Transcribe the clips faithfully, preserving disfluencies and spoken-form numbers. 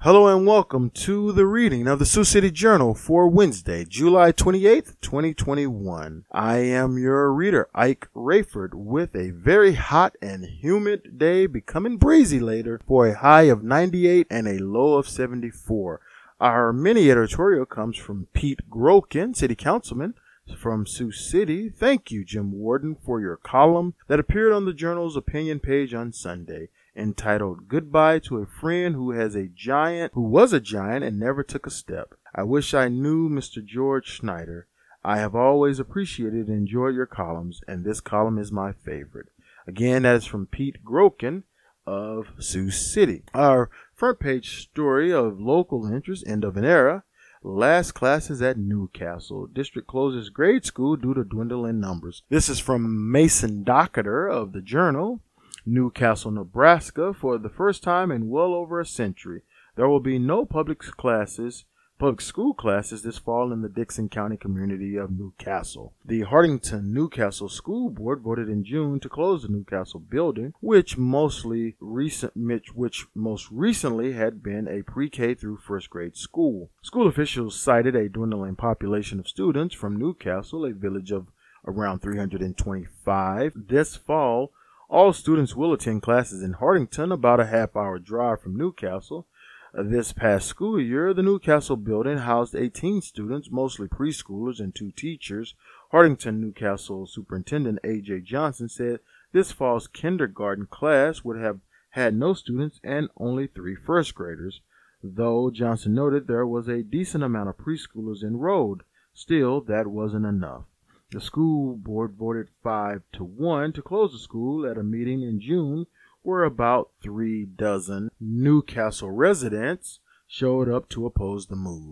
Hello and welcome to the reading of the Sioux City Journal for Wednesday, July twenty-eighth, twenty twenty-one. I am your reader, Ike Rayford, with a very hot and humid day becoming breezy later for a high of ninety-eight and a low of seventy-four. Our mini editorial comes from Pete Groken, City Councilman from Sioux City. Thank you, Jim Warden, for your column that appeared on the Journal's opinion page on Sunday, entitled Goodbye to a Friend Who Has a Giant, Who Was a Giant and Never Took a Step. I wish I knew Mister George Schneider. I have always appreciated and enjoyed your columns, and this column is my favorite. Again, that is from Pete Groken of Sioux City. Our front page story of local interest, end of an era. Last classes at Newcastle. District closes grade school due to dwindling numbers. This is from Mason Docketer of the Journal. Newcastle, Nebraska, for the first time in well over a century. There will be no public classes, public school classes this fall in the Dickson County community of Newcastle. The Hartington Newcastle School Board voted in June to close the Newcastle building, which mostly recent, which most recently had been a pre-K through first grade school. School officials cited a dwindling population of students from Newcastle, a village of around three hundred twenty-five. This fall, all students will attend classes in Hartington, about a half-hour drive from Newcastle. Uh, this past school year, the Newcastle building housed eighteen students, mostly preschoolers and two teachers. Hartington Newcastle Superintendent A J Johnson said this fall's kindergarten class would have had no students and only three first graders, though Johnson noted there was a decent amount of preschoolers enrolled. Still, that wasn't enough. The school board voted five to one to close the school at a meeting in June where about three dozen Newcastle residents showed up to oppose the move.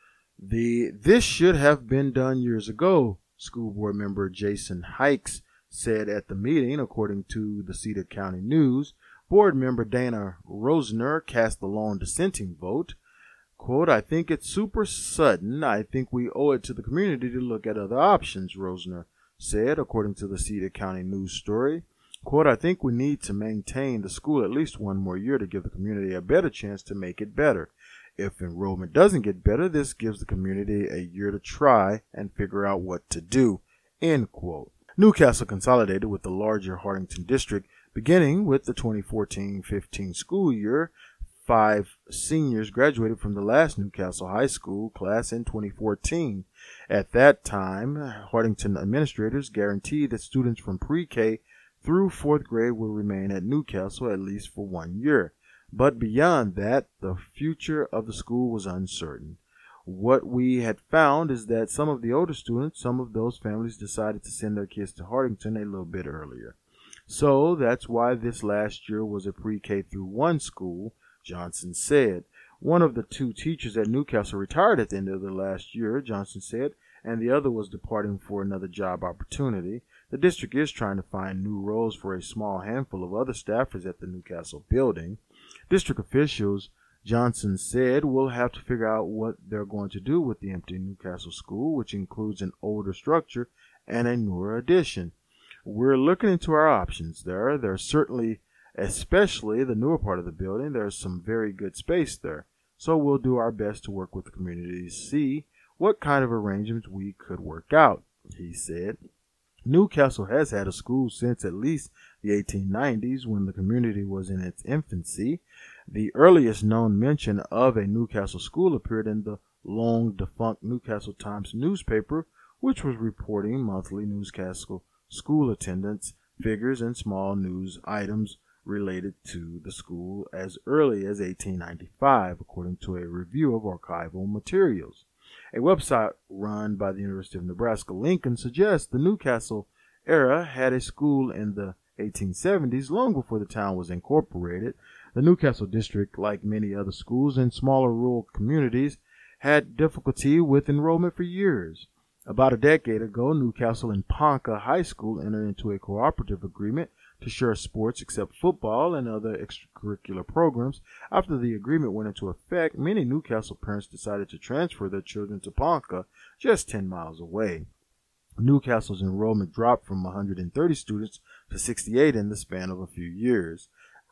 The This should have been done years ago, school board member Jason Hikes said at the meeting, according to the Cedar County News. Board member Dana Rosner cast the lone dissenting vote. Quote, I think it's super sudden. I think we owe it to the community to look at other options, Rosner said, according to the Cedar County News story. Quote, I think we need to maintain the school at least one more year to give the community a better chance to make it better. If enrollment doesn't get better, this gives the community a year to try and figure out what to do, end quote. Newcastle consolidated with the larger Hartington district beginning with the twenty fourteen fifteen school year. Five seniors graduated from the last Newcastle High School class in twenty fourteen. At that time, Hartington administrators guaranteed that students from pre-K through fourth grade will remain at Newcastle at least for one year. But beyond that, the future of the school was uncertain. What we had found is that some of the older students, some of those families decided to send their kids to Hartington a little bit earlier. So that's why this last year was a pre-K through one school, Johnson said. One of the two teachers at Newcastle retired at the end of the last year, Johnson said, and the other was departing for another job opportunity. The district is trying to find new roles for a small handful of other staffers at the Newcastle building. District officials, Johnson said, will have to figure out what they're going to do with the empty Newcastle school, which includes an older structure and a newer addition. We're looking into our options there. There's certainly Especially the newer part of the building, there's some very good space there. So we'll do our best to work with the community to see what kind of arrangements we could work out, he said. Newcastle has had a school since at least the eighteen nineties, when the community was in its infancy. The earliest known mention of a Newcastle school appeared in the long-defunct Newcastle Times newspaper, which was reporting monthly Newcastle school attendance figures and small news items related to the school as early as eighteen ninety-five, according to a review of archival materials. A website run by the University of Nebraska-Lincoln suggests the Newcastle era had a school in the eighteen seventies, long before the town was incorporated. The Newcastle district, like many other schools in smaller rural communities, had difficulty with enrollment for years. About a decade ago, Newcastle and Ponca High School entered into a cooperative agreement to share sports except football and other extracurricular programs. After the agreement went into effect, many Newcastle parents decided to transfer their children to Ponca, just ten miles away. Newcastle's enrollment dropped from one hundred thirty students to sixty-eight in the span of a few years.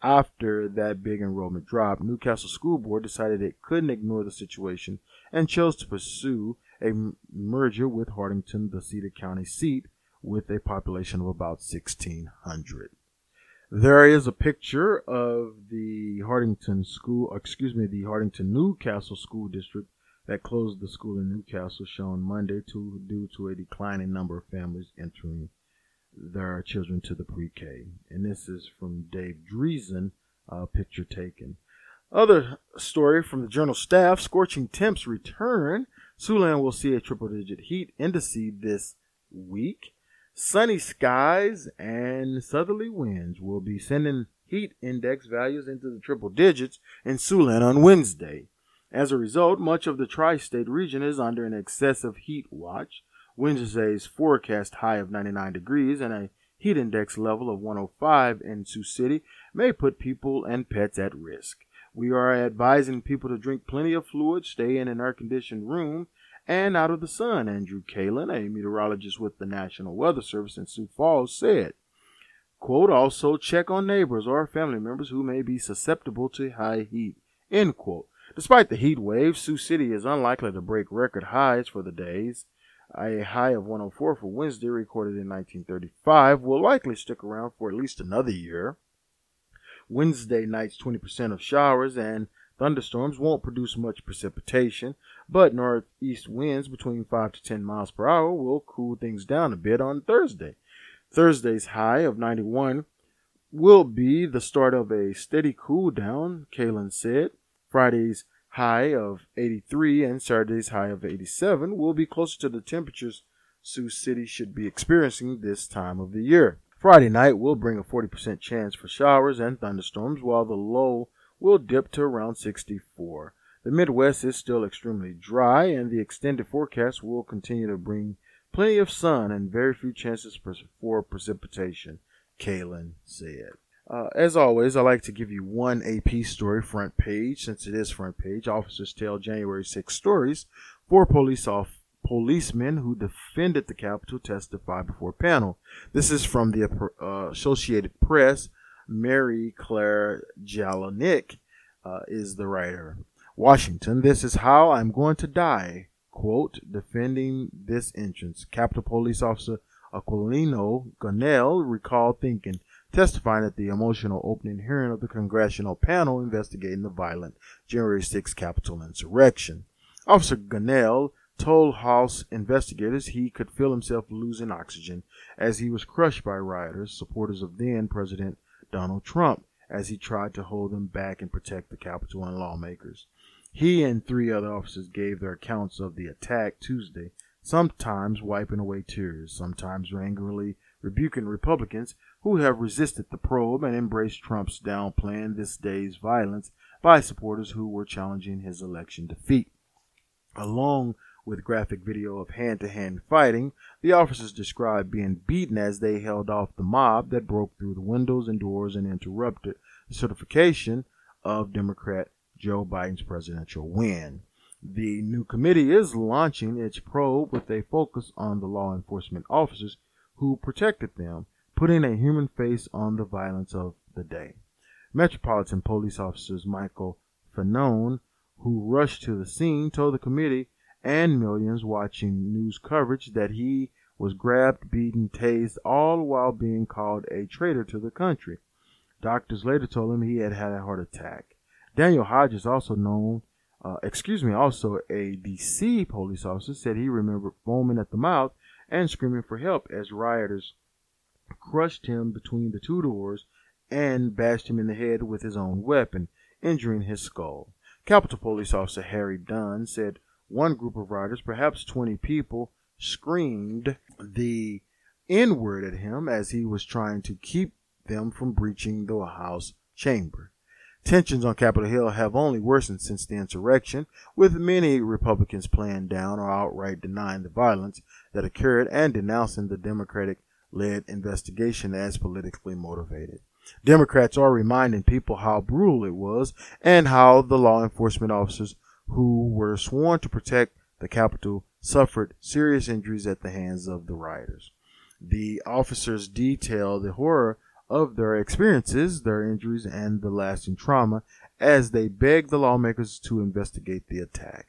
After that big enrollment drop, Newcastle School Board decided it couldn't ignore the situation and chose to pursue a merger with Hartington, the Cedar County seat, with a population of about sixteen hundred. There is a picture of the Hartington school, excuse me, the Hartington Newcastle School District that closed the school in Newcastle, shown Monday to, due to a declining number of families entering their children to the pre-K. And this is from Dave Dreesen, uh, picture taken. Other story from the Journal staff, scorching temps return. Siouxland will see a triple-digit heat index this week. Sunny skies and southerly winds will be sending heat index values into the triple digits in Siouxland on Wednesday. As a result, much of the tri-state region is under an excessive heat watch. Wednesday's forecast high of ninety-nine degrees and a heat index level of one oh five in Sioux City may put people and pets at risk. We are advising people to drink plenty of fluid, stay in an air-conditioned room, and out of the sun, Andrew Kalin, a meteorologist with the National Weather Service in Sioux Falls, said. Quote, also check on neighbors or family members who may be susceptible to high heat, end quote. Despite the heat wave, Sioux City is unlikely to break record highs for the days. A high of one oh four for Wednesday, recorded in nineteen thirty-five, will likely stick around for at least another year. Wednesday night's twenty percent of showers and thunderstorms won't produce much precipitation, but northeast winds between five to ten miles per hour will cool things down a bit on Thursday. Thursday's high of ninety-one will be the start of a steady cool down, Kalin said. Friday's high of eighty-three and Saturday's high of eighty-seven will be closer to the temperatures Sioux City should be experiencing this time of the year. Friday night will bring a forty percent chance for showers and thunderstorms, while the low will dip to around sixty-four. The Midwest is still extremely dry, and the extended forecast will continue to bring plenty of sun and very few chances for precipitation, Kalin said. Uh, as always, I like to give you one A P story front page. Since it is front page, officers tell January sixth stories. Four police off policemen who defended the Capitol testify before panel. This is from the uh, Associated Press. Mary Claire Jelinek uh, is the writer. Washington, this is how I'm going to die. Quote, defending this entrance. Capitol Police Officer Aquilino Gonell recalled thinking, testifying at the emotional opening hearing of the congressional panel investigating the violent January sixth Capitol insurrection. Officer Gonell told House investigators he could feel himself losing oxygen as he was crushed by rioters, supporters of then-President Donald Trump, as he tried to hold them back and protect the Capitol and lawmakers. He and three other officers gave their accounts of the attack Tuesday, sometimes wiping away tears, sometimes angrily rebuking Republicans who have resisted the probe and embraced Trump's downplaying this day's violence by supporters who were challenging his election defeat. Along with graphic video of hand-to-hand fighting, the officers described being beaten as they held off the mob that broke through the windows and doors and interrupted the certification of Democrat Joe Biden's presidential win. The new committee is launching its probe with a focus on the law enforcement officers who protected them, putting a human face on the violence of the day. Metropolitan Police Officers Michael Fanone, who rushed to the scene, told the committee and millions watching news coverage that he was grabbed, beaten, tased, all while being called a traitor to the country. Doctors later told him he had had a heart attack. Daniel Hodges, also known, uh, excuse me, also a D C police officer, said he remembered foaming at the mouth and screaming for help as rioters crushed him between the two doors and bashed him in the head with his own weapon, injuring his skull. Capitol Police Officer Harry Dunn said one group of rioters, perhaps twenty people, screamed the N-word at him as he was trying to keep them from breaching the House chamber. Tensions on Capitol Hill have only worsened since the insurrection, with many Republicans playing down or outright denying the violence that occurred and denouncing the Democratic-led investigation as politically motivated. Democrats are reminding people how brutal it was and how the law enforcement officers who were sworn to protect the Capitol suffered serious injuries at the hands of the rioters. The officers detail the horror of their experiences, their injuries, and the lasting trauma as they begged the lawmakers to investigate the attack.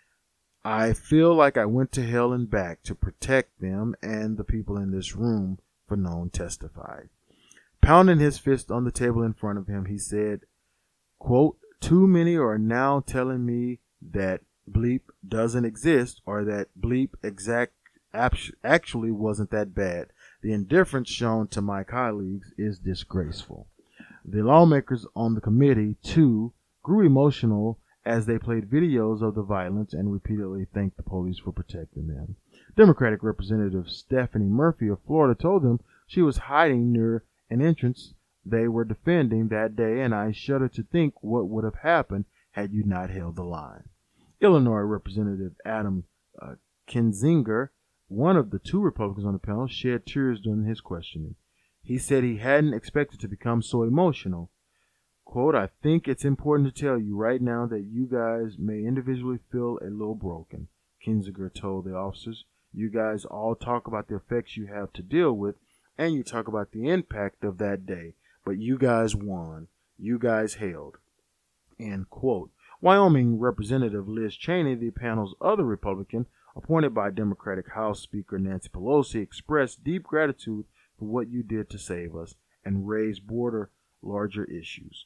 I feel like I went to hell and back to protect them and the people in this room, Fanone testified. Pounding his fist on the table in front of him, he said, quote, too many are now telling me that bleep doesn't exist or that bleep exact actually wasn't that bad. The indifference shown to my colleagues is disgraceful. The lawmakers on the committee, too, grew emotional as they played videos of the violence and repeatedly thanked the police for protecting them. Democratic Representative Stephanie Murphy of Florida told them she was hiding near an entrance they were defending that day, and I shudder to think what would have happened had you not held the line. Illinois Representative Adam uh, Kinzinger, one of the two Republicans on the panel, shed tears during his questioning. He said he hadn't expected to become so emotional. Quote, I think it's important to tell you right now that you guys may individually feel a little broken, Kinzinger told the officers. You guys all talk about the effects you have to deal with, and you talk about the impact of that day. But you guys won. You guys held. End quote. Wyoming Representative Liz Cheney, the panel's other Republican, appointed by Democratic House Speaker Nancy Pelosi, expressed deep gratitude for what you did to save us and raise border larger issues.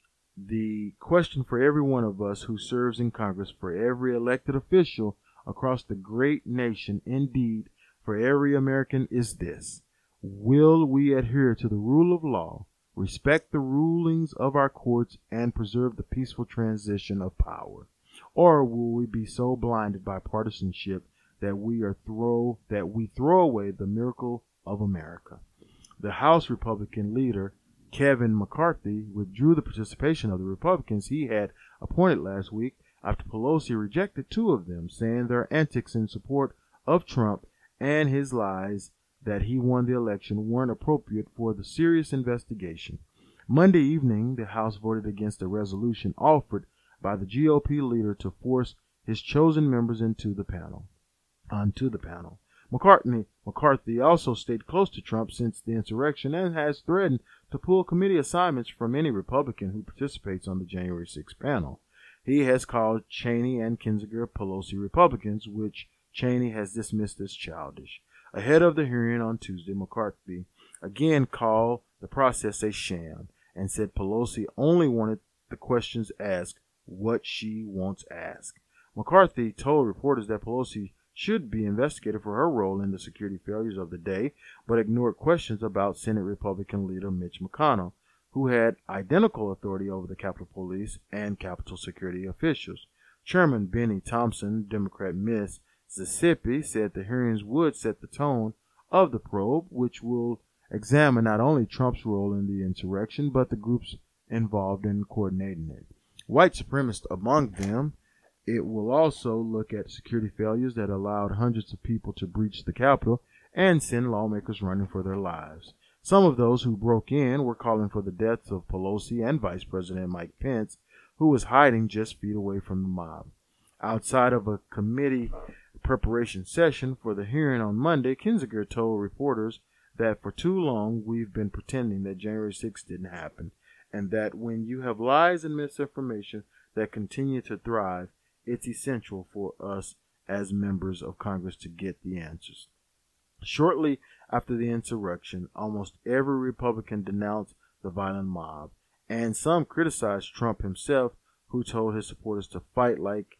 The question for every one of us who serves in Congress, for every elected official across the great nation, indeed, for every American is this. Will we adhere to the rule of law, respect the rulings of our courts, and preserve the peaceful transition of power? Or will we be so blinded by partisanship that we are throw that we throw away the miracle of America? The House Republican leader, Kevin McCarthy, withdrew the participation of the Republicans he had appointed last week after Pelosi rejected two of them, saying their antics in support of Trump and his lies that he won the election weren't appropriate for the serious investigation. Monday evening, the House voted against a resolution offered by the G O P leader to force his chosen members into the panel, onto the panel. McCartney, McCarthy also stayed close to Trump since the insurrection and has threatened to pull committee assignments from any Republican who participates on the January sixth panel. He has called Cheney and Kinzinger Pelosi Republicans, which Cheney has dismissed as childish. Ahead of the hearing on Tuesday, McCarthy again called the process a sham and said Pelosi only wanted the questions asked what she wants asked. McCarthy told reporters that Pelosi should be investigated for her role in the security failures of the day, but ignored questions about Senate Republican leader Mitch McConnell, who had identical authority over the Capitol Police and Capitol security officials. Chairman Benny Thompson, Democrat Miss Mississippi, said the hearings would set the tone of the probe, which will examine not only Trump's role in the insurrection, but the groups involved in coordinating it. White supremacists among them. It will also look at security failures that allowed hundreds of people to breach the Capitol and send lawmakers running for their lives. Some of those who broke in were calling for the deaths of Pelosi and Vice President Mike Pence, who was hiding just feet away from the mob. Outside of a committee preparation session for the hearing on Monday, Kinzinger told reporters that for too long we've been pretending that January sixth didn't happen, and that when you have lies and misinformation that continue to thrive, it's essential for us as members of Congress to get the answers. Shortly after the insurrection, almost every Republican denounced the violent mob, and some criticized Trump himself, who told his supporters to fight like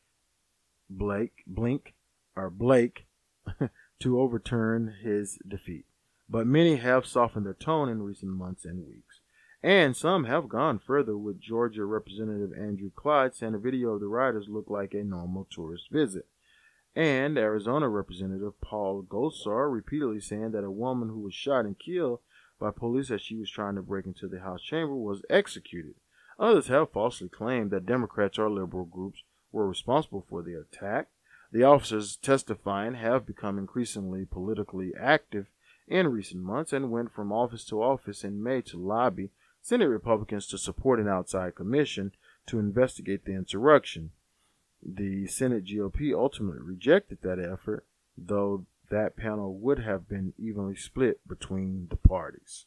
Blake, Blink, or Blake to overturn his defeat. But many have softened their tone in recent months and weeks. And some have gone further, with Georgia Representative Andrew Clyde saying a video of the rioters looked like a normal tourist visit. And Arizona Representative Paul Gosar repeatedly saying that a woman who was shot and killed by police as she was trying to break into the House chamber was executed. Others have falsely claimed that Democrats or liberal groups were responsible for the attack. The officers testifying have become increasingly politically active in recent months and went from office to office in May to lobby Senate Republicans to support an outside commission to investigate the insurrection. The Senate G O P ultimately rejected that effort, though that panel would have been evenly split between the parties.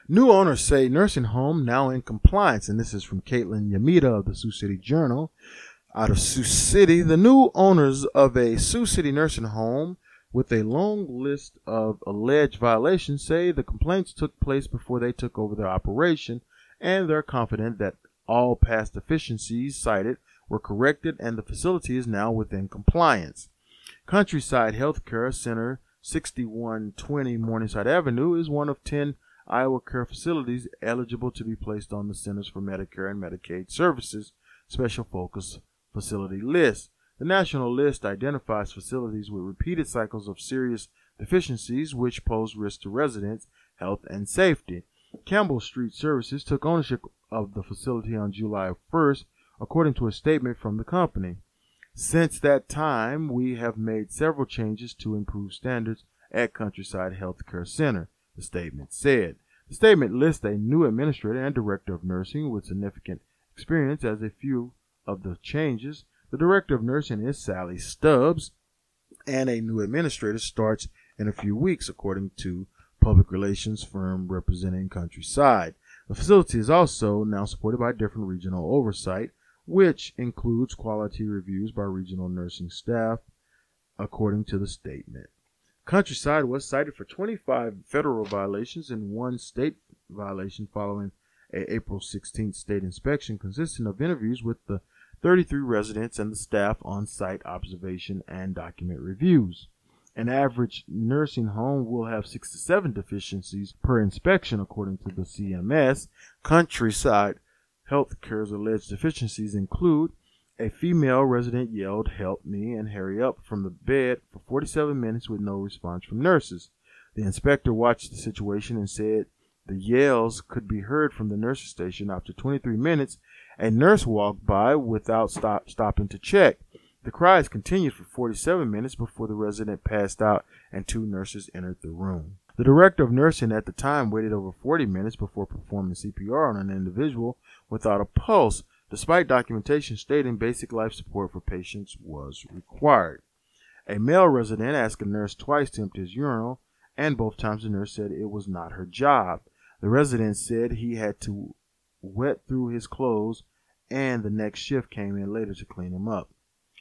New owners say nursing home now in compliance, and this is from Caitlin Yamita of the Sioux City Journal. Out of Sioux City, the new owners of a Sioux City nursing home with a long list of alleged violations say the complaints took place before they took over their operation, and they're confident that all past deficiencies cited were corrected and the facility is now within compliance. Countryside Healthcare Center, sixty-one twenty Morningside Avenue, is one of ten Iowa Care facilities eligible to be placed on the Centers for Medicare and Medicaid Services Special Focus Facility list. The national list identifies facilities with repeated cycles of serious deficiencies which pose risk to residents' health and safety. Campbell Street Services took ownership of the facility on July first, according to a statement from the company. Since that time, we have made several changes to improve standards at Countryside Healthcare Center, the statement said. The statement lists a new administrator and director of nursing with significant experience as a few of the changes. The director of nursing is Sally Stubbs, and a new administrator starts in a few weeks, according to public relations firm representing Countryside. The facility is also now supported by different regional oversight, which includes quality reviews by regional nursing staff, according to the statement. Countryside was cited for twenty-five federal violations and one state violation following a April sixteenth state inspection consisting of interviews with the thirty-three residents and the staff on site observation and document reviews. An average nursing home will have six to seven deficiencies per inspection, according to the C M S. Countryside Healthcare's alleged deficiencies include a female resident yelled, "Help me," and "Hurry up" from the bed for forty-seven minutes with no response from nurses. The inspector watched the situation and said the yells could be heard from the nurse's station. After twenty-three minutes, a nurse walked by without stop, stopping to check. The cries continued for forty-seven minutes before the resident passed out and two nurses entered the room. The director of nursing at the time waited over forty minutes before performing C P R on an individual without a pulse, despite documentation stating basic life support for patients was required. A male resident asked a nurse twice to empty his urinal, and both times the nurse said it was not her job. The resident said he had to wet through his clothes, and the next shift came in later to clean him up.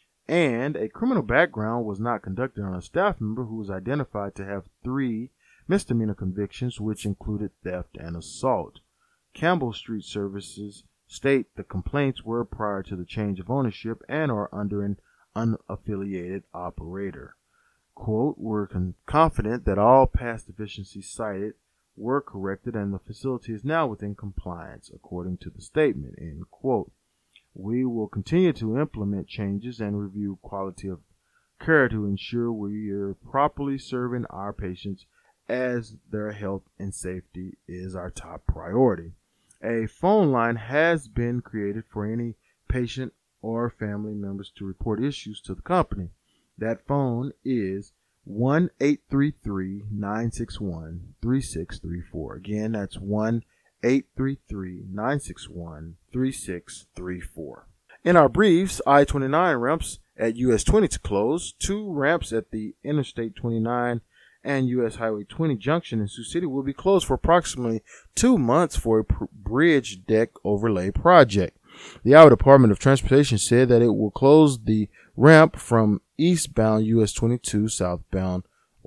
And a criminal background was not conducted on a staff member who was identified to have three misdemeanor convictions, which included theft and assault. Campbell Street Services state the complaints were prior to the change of ownership and are under an unaffiliated operator. Quote, "We're con- confident that all past deficiencies cited were corrected and the facility is now within compliance," according to the statement, end quote. "We will continue to implement changes and review quality of care to ensure we are properly serving our patients as their health and safety is our top priority." A phone line has been created for any patient or family members to report issues to the company. That phone is one eight three three, nine six one, three six three four. Again, that's one eight three three, nine six one, three six three four. In our briefs, I twenty-nine ramps at U S twenty to close, two ramps at the Interstate twenty-nine and U S Highway twenty junction in Sioux City will be closed for approximately two months for a pr- bridge deck overlay project. The Iowa Department of Transportation said that it will close the ramp from eastbound U S twenty-two, southbound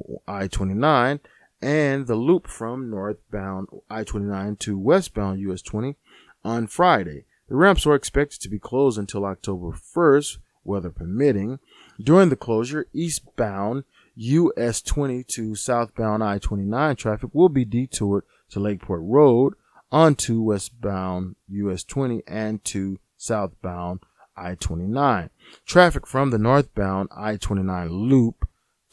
I twenty-nine, and the loop from northbound I twenty-nine to westbound U S twenty on Friday. The ramps are expected to be closed until October first, weather permitting. During the closure, eastbound U S twenty to southbound I twenty-nine traffic will be detoured to Lakeport Road onto westbound U S twenty and to southbound I twenty-nine. Traffic from the northbound I twenty-nine loop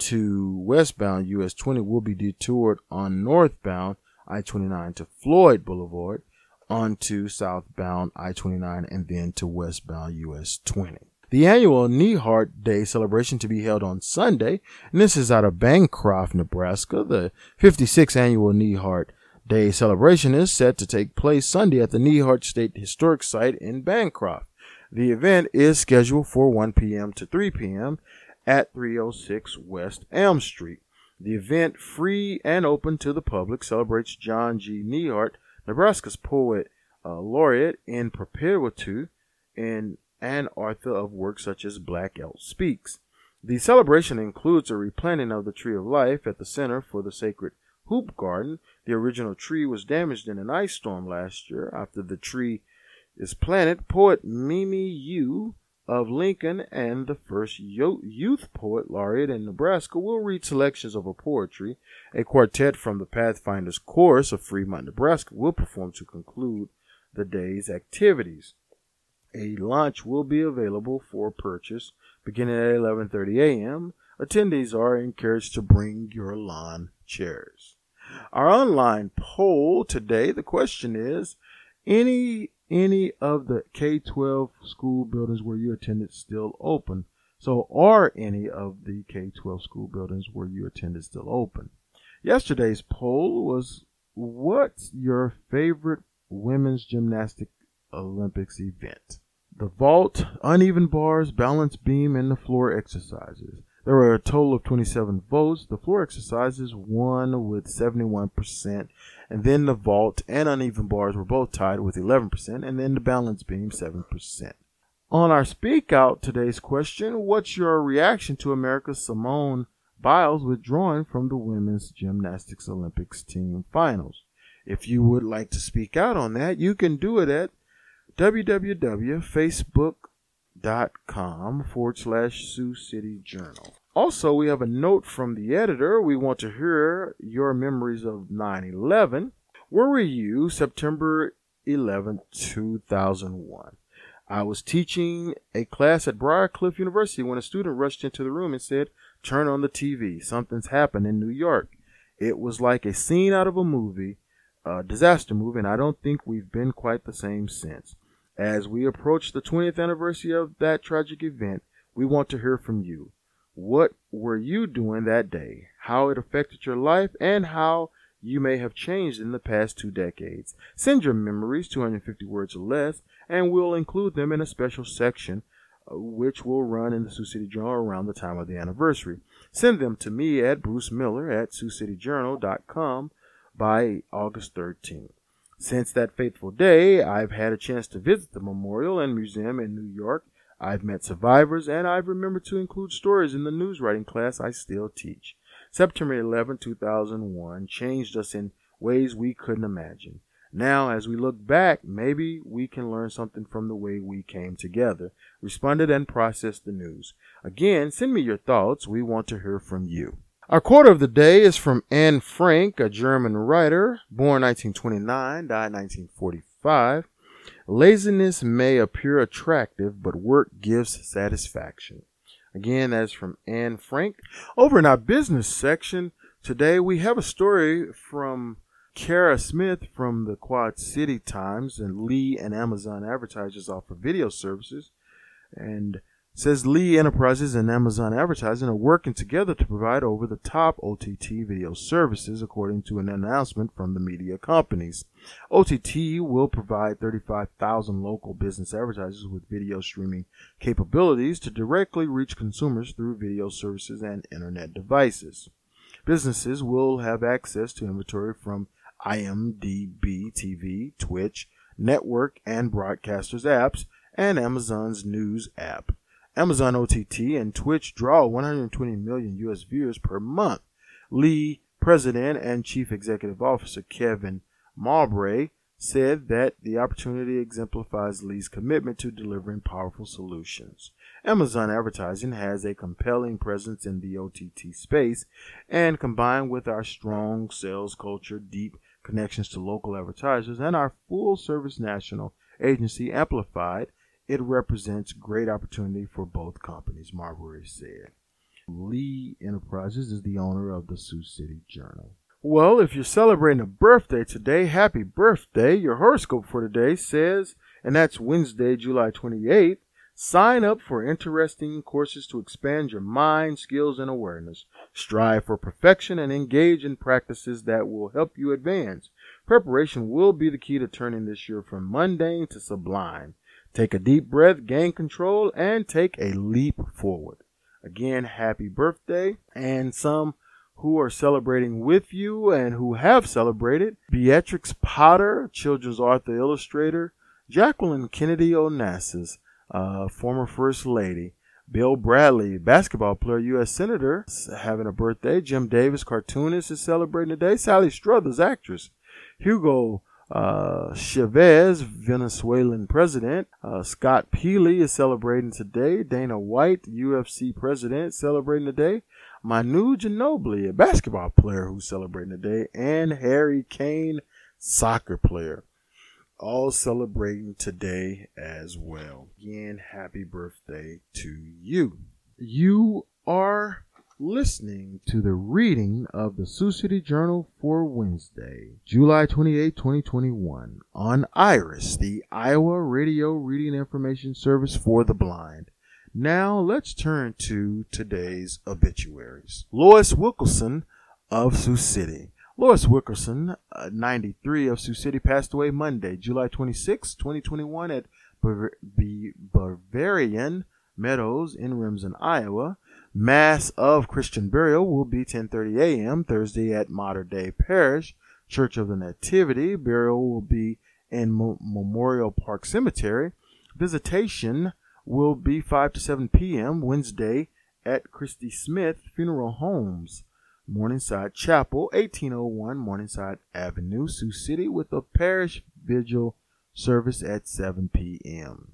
to westbound U S twenty will be detoured on northbound I twenty-nine to Floyd Boulevard, onto southbound I twenty-nine, and then to westbound U S twenty. The annual Neihart Day celebration to be held on Sunday, and this is out of Bancroft, Nebraska. The fifty-sixth annual Neihart Day celebration is set to take place Sunday at the Neihart State Historic Site in Bancroft. The event is scheduled for one p.m. to three p.m. at three oh six West Elm Street. The event, free and open to the public, celebrates John G. Neihardt, Nebraska's poet uh, laureate in perpetuity and an author of works such as Black Elk Speaks. The celebration includes a replanting of the Tree of Life at the Center for the Sacred Hoop Garden. The original tree was damaged in an ice storm last year. After the tree is planted, poet Mimi Yu of Lincoln and the first youth poet laureate in Nebraska will read selections of her poetry. A quartet from the Pathfinders Chorus of Fremont, Nebraska will perform to conclude the day's activities. A lunch will be available for purchase beginning at eleven thirty a.m. Attendees are encouraged to bring your lawn chairs. Our online poll today, the question is, any any of the K twelve school buildings where you attended still open? So are any of the K twelve school buildings where you attended still open? Yesterday's poll was, what's your favorite women's gymnastic Olympics event? The vault, uneven bars, balance beam, and the floor exercises. There were a total of twenty-seven votes. The floor exercises won with seventy-one percent, and then the vault and uneven bars were both tied with eleven percent, and then the balance beam seven percent. On our Speak Out today's question, what's your reaction to America's Simone Biles withdrawing from the women's gymnastics Olympics team finals? If you would like to speak out on that, you can do it at www.facebook.com forward slash Sioux City Journal. Also, we have a note from the editor. We want to hear your memories of nine eleven. Where were you September eleventh, two thousand one? I was teaching a class at Briarcliff University when a student rushed into the room and said, "Turn on the T V. Something's happened in New York." It was like a scene out of a movie, a disaster movie, and I don't think we've been quite the same since. As we approach the twentieth anniversary of that tragic event, we want to hear from you. What were you doing that day? How it affected your life, and how you may have changed in the past two decades. Send your memories, two hundred fifty words or less, and we'll include them in a special section, uh, which will run in the Sioux City Journal around the time of the anniversary. Send them to me at Bruce Miller at Sioux City Journal dot com by August thirteenth. Since that fateful day, I've had a chance to visit the memorial and museum in New York. I've met survivors, and I've remembered to include stories in the news writing class I still teach. September eleventh, two thousand one changed us in ways we couldn't imagine. Now, as we look back, maybe we can learn something from the way we came together, responded, and processed the news. Again, send me your thoughts. We want to hear from you. Our quote of the day is from Anne Frank, a German writer, born nineteen twenty-nine, died nineteen forty-five. Laziness may appear attractive, but work gives satisfaction. Again, that's from Anne Frank. Over in our business section today, we have a story from Kara Smith from the Quad City Times, and Lee and Amazon Advertisers offer video services. And says Lee Enterprises and Amazon Advertising are working together to provide over-the-top O T T video services, according to an announcement from the media companies. O T T will provide thirty-five thousand local business advertisers with video streaming capabilities to directly reach consumers through video services and internet devices. Businesses will have access to inventory from I M D B T V, Twitch, network and broadcasters apps, and Amazon's News app. Amazon O T T and Twitch draw one hundred twenty million U S viewers per month. Lee, President and Chief Executive Officer Kevin Mowbray, said that the opportunity exemplifies Lee's commitment to delivering powerful solutions. Amazon Advertising has a compelling presence in the O T T space, and combined with our strong sales culture, deep connections to local advertisers, and our full-service national agency Amplified, it represents great opportunity for both companies, Marbury said. Lee Enterprises is the owner of the Sioux City Journal. Well, if you're celebrating a birthday today, happy birthday. Your horoscope for today says, and that's Wednesday, July twenty-eighth, sign up for interesting courses to expand your mind, skills, and awareness. Strive for perfection and engage in practices that will help you advance. Preparation will be the key to turning this year from mundane to sublime. Take a deep breath, gain control, and take a leap forward. Again, happy birthday. And some who are celebrating with you and who have celebrated: Beatrix Potter, children's author illustrator; Jacqueline Kennedy Onassis, uh, former First Lady; Bill Bradley, basketball player, U S Senator, having a birthday; Jim Davis, cartoonist, is celebrating today; Sally Struthers, actress; Hugo uh, Chavez, Venezuelan president; uh, Scott Peely is celebrating today; Dana White, U F C president, celebrating today; Manu Ginobili, a basketball player who's celebrating today; and Harry Kane, soccer player, all celebrating today as well. Again, happy birthday to you. You are listening to the reading of the Sioux City Journal for Wednesday, July twenty-eighth, twenty twenty-one, on IRIS, the Iowa Radio Reading Information Service for the Blind. Now let's turn to today's obituaries. Lois Wilkerson of Sioux City. Lois Wilkerson, uh, ninety-three, of Sioux City, passed away Monday, July twenty-sixth, twenty twenty-one, at Bav- B- Bavarian Meadows in Remsen, Iowa. Mass of Christian burial will be ten thirty a.m. Thursday at Mater Dei Parish Church of the Nativity. Burial will be in Mo- Memorial Park Cemetery. Visitation will be five to seven p.m. Wednesday at Christy Smith Funeral Homes, Morningside Chapel, eighteen oh one Morningside Avenue, Sioux City, with a parish vigil service at seven p.m.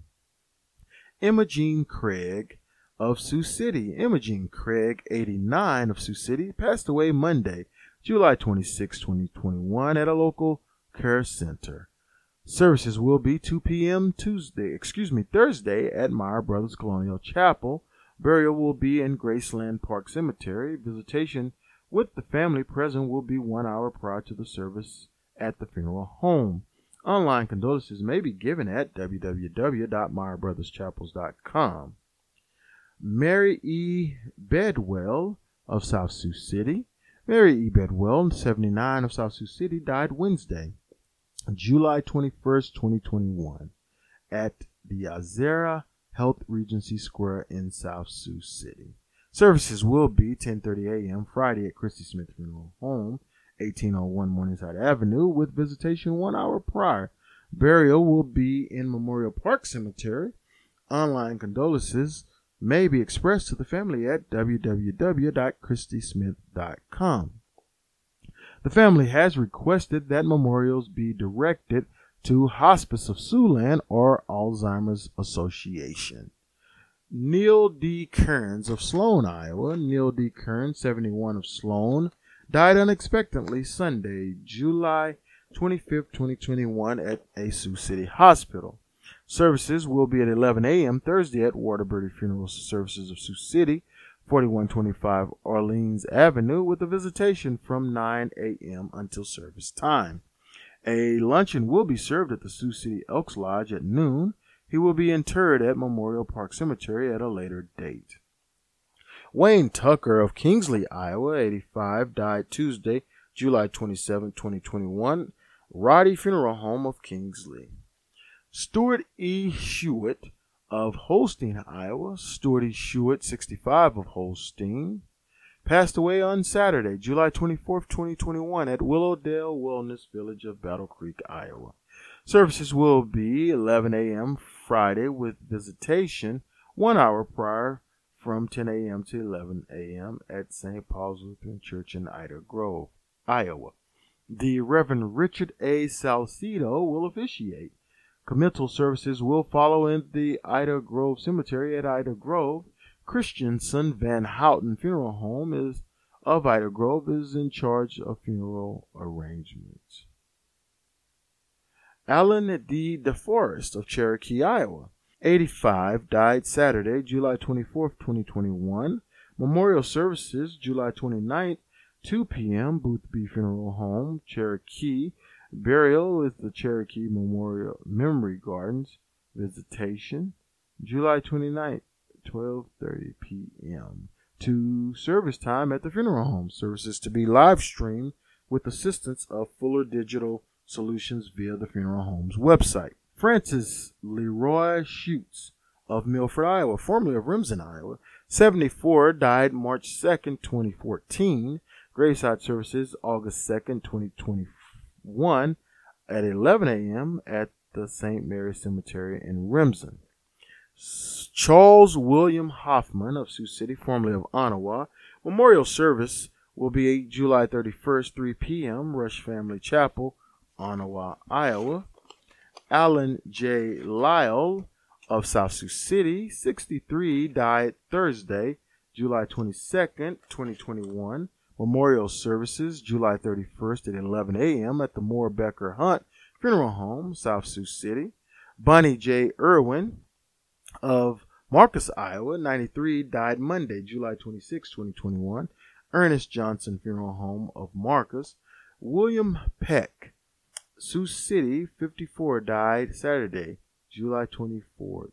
Emma Jean Craig of Sioux City. Emma Jean Craig, eighty-nine, of Sioux City, passed away Monday, July twenty-sixth, twenty twenty-one, at a local care center. Services will be two p.m. Tuesday, excuse me, Thursday at Meyer Brothers Colonial Chapel. Burial will be in Graceland Park Cemetery. Visitation with the family present will be one hour prior to the service at the funeral home. Online condolences may be given at w w w dot meyer brothers chapels dot com. Mary E. Bedwell of South Sioux City. Mary E. Bedwell, seventy-nine, of South Sioux City, died Wednesday, July twenty-first, twenty twenty-one, at the Azera Health Regency Square in South Sioux City. Services will be ten thirty a.m. Friday at Christy Smith Funeral Home, eighteen oh one Morningside Avenue, with visitation one hour prior. Burial will be in Memorial Park Cemetery. Online condolences may be expressed to the family at w w w dot christy smith dot com. The family has requested that memorials be directed to Hospice of Siouxland or Alzheimer's Association. Neil D. Kearns of Sloan, Iowa. Neil D. Kearns, seventy-one, of Sloan, died unexpectedly Sunday, July twenty-fifth, twenty twenty-one, at a Sioux City hospital. Services will be at eleven a.m. Thursday at Waterbury Funeral Services of Sioux City, forty-one twenty-five Orleans Avenue, with a visitation from nine a.m. until service time. A luncheon will be served at the Sioux City Elks Lodge at noon. He will be interred at Memorial Park Cemetery at a later date. Wayne Tucker of Kingsley, Iowa, eighty-five, died Tuesday, July twenty-seventh, twenty twenty-one, Roddy Funeral Home of Kingsley. Stuart E. Hewitt of Holstein, Iowa. Stuart E. Hewitt, sixty-five, of Holstein, passed away on Saturday, July twenty-fourth, twenty twenty-one, at Willowdale Wellness Village of Battle Creek, Iowa. Services will be eleven a.m. Friday, with visitation one hour prior from ten a.m. to eleven a.m. at Saint Paul's Lutheran Church in Ida Grove, Iowa. The Reverend Richard A. Salcedo will officiate. Committal services will follow in the Ida Grove Cemetery at Ida Grove. Christensen Van Houten Funeral Home is of Ida Grove is in charge of funeral arrangements. Alan D. DeForest of Cherokee, Iowa, eighty-five, died Saturday, July twenty-fourth, twenty twenty-one. Memorial services July twenty-ninth, two p.m. Boothby Funeral Home, Cherokee. Burial is the Cherokee Memorial Memory Gardens. Visitation July twenty-ninth, twelve thirty p.m. to service time at the funeral home. Services to be live streamed with assistance of Fuller Digital Solutions via the funeral home's website. Francis Leroy Schutz of Milford, Iowa, formerly of Remsen, Iowa, seventy-four, died March second, twenty fourteen. Graveside services August second, twenty twenty-one at eleven a.m. at the Saint Mary Cemetery in Remsen. Charles William Hoffman of Sioux City, formerly of Ottawa. Memorial service will be July thirty-first, three p.m., Rush Family Chapel, Ottawa, Iowa. Alan J. Lyle of South Sioux City, sixty-three, died Thursday, July twenty-second, twenty twenty-one. Memorial services July thirty-first at eleven a.m. at the Moore Becker Hunt Funeral Home, South Sioux City. Bonnie J. Irwin of Marcus, Iowa, ninety-three, died Monday, July twenty-sixth, twenty twenty-one. Ernest Johnson Funeral Home of Marcus. William Peck, Sioux City, fifty-four, died Saturday, July twenty-fourth,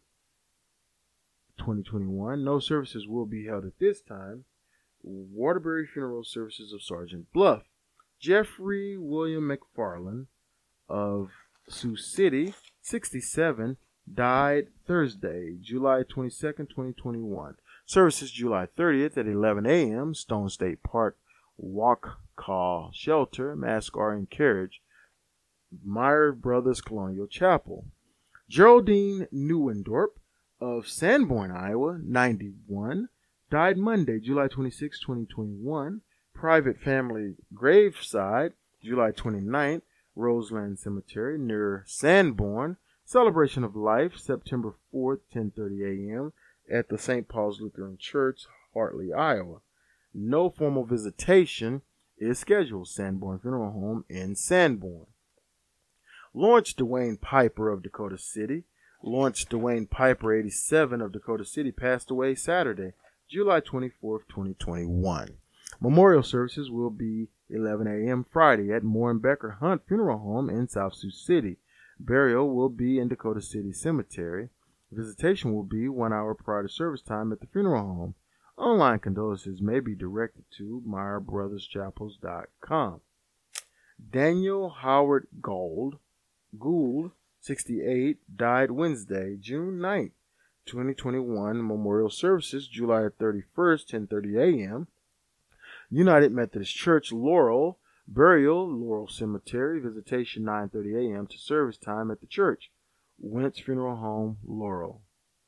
twenty twenty-one. No services will be held at this time. Waterbury Funeral Services of Sergeant Bluff. Jeffrey William McFarland of Sioux City, sixty-seven, died Thursday, July twenty-second, twenty twenty-one. Services July thirtieth at eleven a.m. Stone State Park Walk Call Shelter, Mass Guardian Carriage, Meyer Brothers Colonial Chapel. Geraldine Neuendorp of Sanborn, Iowa, ninety-one, died Monday, July twenty-sixth, twenty twenty-one. Private family graveside, July twenty-ninth, Roseland Cemetery near Sanborn. Celebration of Life, September fourth, ten thirty a.m. at the Saint Paul's Lutheran Church, Hartley, Iowa. No formal visitation is scheduled. Sanborn Funeral Home in Sanborn. Lawrence Dwayne Piper of Dakota City. Lawrence Dwayne Piper, eighty-seven, of Dakota City, passed away Saturday, July twenty-fourth, twenty twenty-one. Memorial services will be eleven a.m. Friday at Moore and Becker Hunt Funeral Home in South Sioux City. Burial will be in Dakota City Cemetery. Visitation will be one hour prior to service time at the funeral home. Online condolences may be directed to meyer brothers chapels dot com. Daniel Howard Gould, Gould, sixty-eight, died Wednesday, June ninth, twenty twenty-one. Memorial services July thirty-first, ten thirty a.m. United Methodist Church, Laurel. Burial, Laurel Cemetery. Visitation nine thirty a.m. to service time at the church. Wentz Funeral Home, Laurel.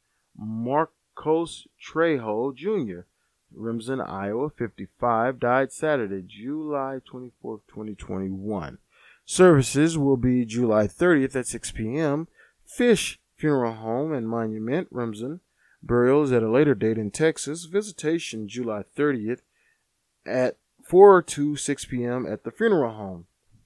Marcos Trejo, Junior, Remsen, Iowa, fifty-five, died Saturday, July twenty-fourth, twenty twenty-one. Services will be July thirtieth at six p.m. Fish Funeral Home and Monument, Remsen. Burials at a later date in Texas. Visitation July thirtieth at four to six p.m. at the funeral home.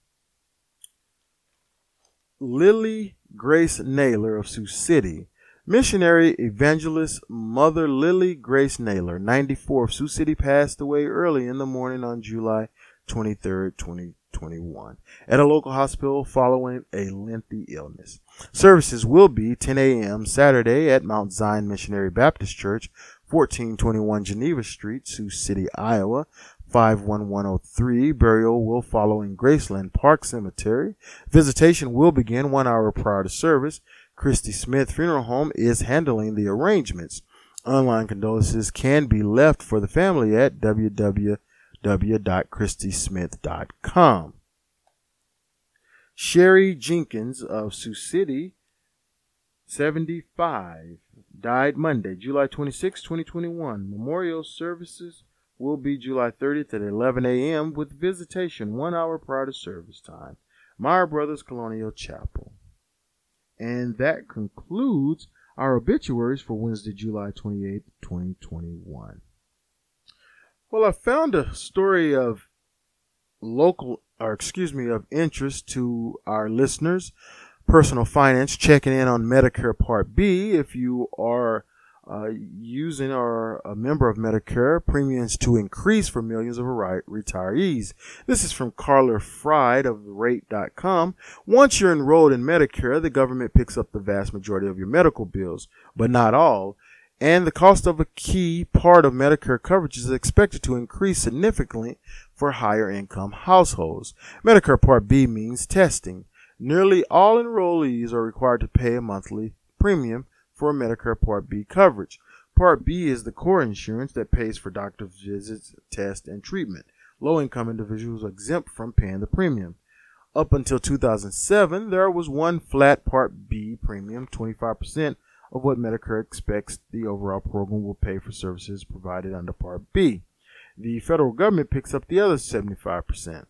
Lily Grace Naylor of Sioux City. Missionary evangelist Mother Lily Grace Naylor, ninety-four, of Sioux City, passed away early in the morning on July twenty-third, twenty twenty-one, at a local hospital following a lengthy illness. Services will be ten a.m. Saturday at Mount Zion Missionary Baptist Church, fourteen twenty-one Geneva Street, Sioux City, Iowa, five one one oh three. Burial will follow in Graceland Park Cemetery. Visitation will begin one hour prior to service. Christy Smith Funeral Home is handling the arrangements. Online condolences can be left for the family at w w w dot christy smith dot com. Sherry Jenkins of Sioux City, seventy-five, died Monday, July twenty-sixth, twenty twenty-one. Memorial services will be July thirtieth at eleven a.m. with visitation one hour prior to service time. Meyer Brothers Colonial Chapel. And that concludes our obituaries for Wednesday, July twenty-eighth, twenty twenty-one. Well, I found a story of local, or excuse me, of interest to our listeners. Personal Finance checking in on Medicare Part B. If you are uh, using or a member of Medicare, premiums to increase for millions of retirees. This is from Carla Fried of the rate dot com. Once you're enrolled in Medicare, the government picks up the vast majority of your medical bills, but not all. And the cost of a key part of Medicare coverage is expected to increase significantly for higher income households. Medicare Part B means testing. Nearly all enrollees are required to pay a monthly premium for Medicare Part B coverage. Part B is the core insurance that pays for doctor's visits, tests, and treatment. low-income individuals are exempt from paying the premium. Up until two thousand seven, there was one flat Part B premium, twenty-five percent of what Medicare expects the overall program will pay for services provided under Part B. The federal government picks up the other seventy-five percent.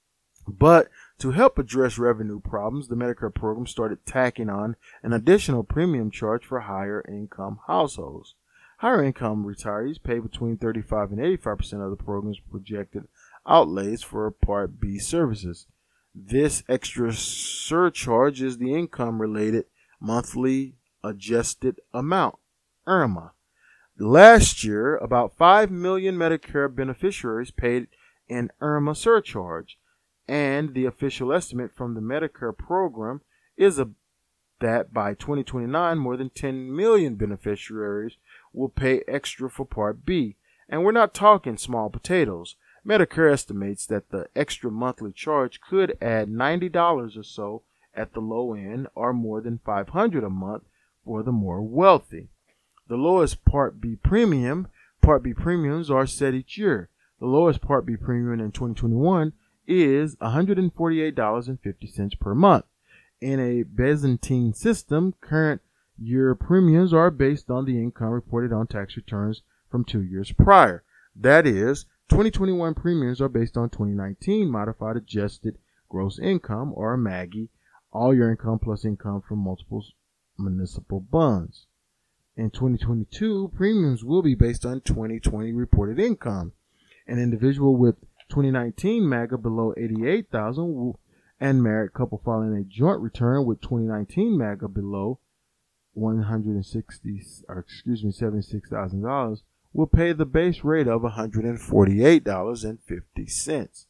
But to help address revenue problems, the Medicare program started tacking on an additional premium charge for higher income households. Higher income retirees pay between thirty-five and eighty-five percent of the program's projected outlays for Part B services. This extra surcharge is the income-related monthly adjusted amount, I R M A. Last year, about five million Medicare beneficiaries paid an I R M A surcharge, and the official estimate from the Medicare program is a, that by twenty twenty-nine, more than ten million beneficiaries will pay extra for Part B. And we're not talking small potatoes. Medicare estimates that the extra monthly charge could add ninety dollars or so at the low end, or more than five hundred dollars a month for the more wealthy. The lowest Part B premium, Part B premiums are set each year. The lowest Part B premium in twenty twenty-one is one hundred forty-eight dollars and fifty cents per month. In a Byzantine system, current year premiums are based on the income reported on tax returns from two years prior. That is, twenty twenty-one premiums are based on twenty nineteen modified adjusted gross income, or MAGI, all your income plus income from multiple municipal bonds. In twenty twenty-two, premiums will be based on twenty twenty reported income. An individual with twenty nineteen MAGA below eighty-eight thousand dollars and married couple filing a joint return with twenty nineteen MAGA below one hundred sixty, or excuse me, seventy-six thousand dollars will pay the base rate of one hundred forty-eight dollars and fifty cents.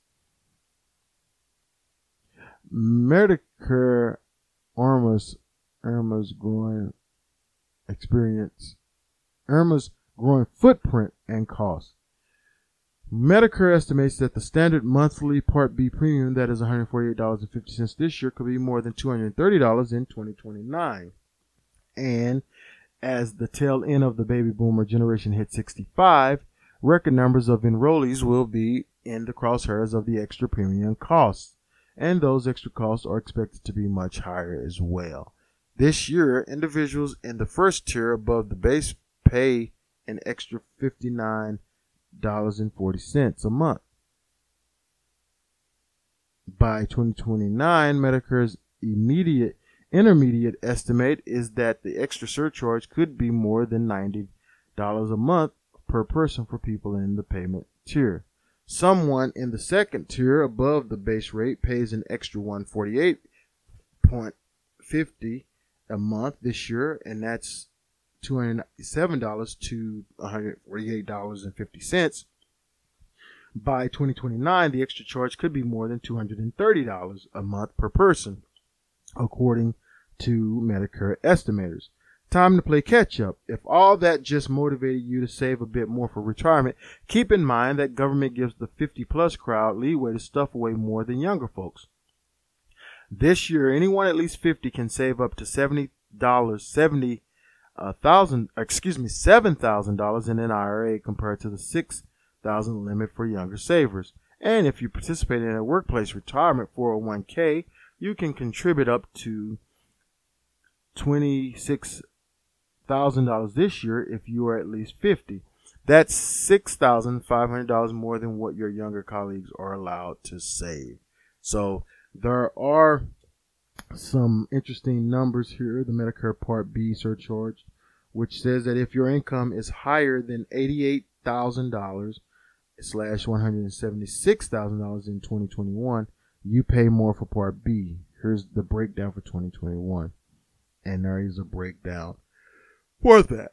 Medicare I R M A's, I R M A's growing experience, I R M A's growing footprint and cost. Medicare estimates that the standard monthly Part B premium, that is one hundred forty-eight dollars and fifty cents this year, could be more than two hundred thirty dollars in twenty twenty-nine. And as the tail end of the baby boomer generation hits sixty-five, record numbers of enrollees will be in the crosshairs of the extra premium costs, and those extra costs are expected to be much higher as well. This year, individuals in the first tier above the base pay an extra fifty-nine dollars and forty cents a month. By twenty twenty-nine, Medicare's immediate intermediate estimate is that the extra surcharge could be more than ninety dollars a month per person for people in the payment tier. Someone in the second tier above the base rate pays an extra one hundred forty-eight dollars and fifty cents a month this year, and that's two hundred seven dollars to one hundred forty-eight dollars and fifty cents. By twenty twenty-nine, the extra charge could be more than two hundred thirty dollars a month per person, according to Medicare estimators. Time to play catch up. If all that just motivated you to save a bit more for retirement, keep in mind that government gives the fifty plus crowd leeway to stuff away more than younger folks. This year, anyone at least fifty can save up to seventy dollars, seventy thousand, excuse me, seven thousand dollars in an I R A compared to the six thousand dollars limit for younger savers. And if you participate in a workplace retirement four oh one k, you can contribute up to twenty-six thousand dollars this year if you are at least fifty. That's six thousand five hundred dollars more than what your younger colleagues are allowed to save. So there are some interesting numbers here. The Medicare Part B surcharge, which says that if your income is higher than eighty-eight thousand dollars slash one hundred seventy-six thousand dollars in twenty twenty-one, you pay more for Part B. Here's the breakdown for twenty twenty-one. And there is a breakdown for that.